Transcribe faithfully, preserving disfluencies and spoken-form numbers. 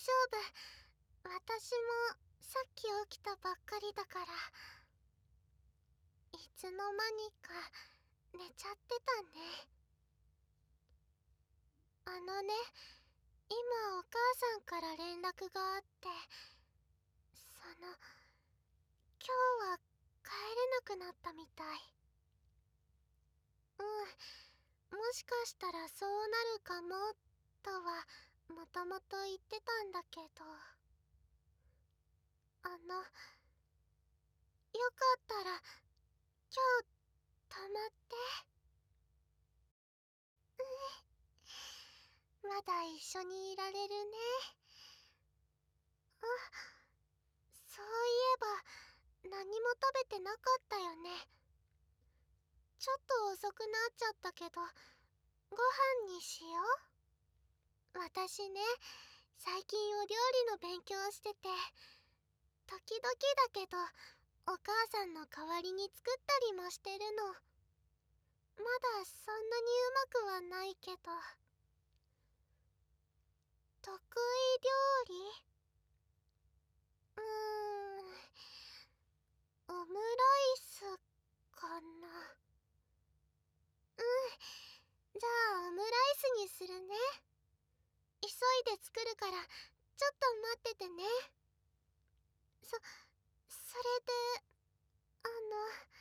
夫。私もさっき起きたばっかりだから。いつの間にか寝ちゃってたね。あのね、今お母さんから連絡があって、その、今日は帰れなくなったみたい。うん、もしかしたらそうなるかもとはもともと言ってたんだけど、あの、よかったら今日泊まって。まだ一緒にいられるね。あ、そういえば何も食べてなかったよね。ちょっと遅くなっちゃったけど、ご飯にしよう。私ね、最近お料理の勉強してて、時々だけどお母さんの代わりに作ったりもしてるの。まだそんなにうまくはないけど。得意料理？うーん、オムライスかな。うん、じゃあオムライスにするね。急いで作るからちょっと待っててね。そそれで、あの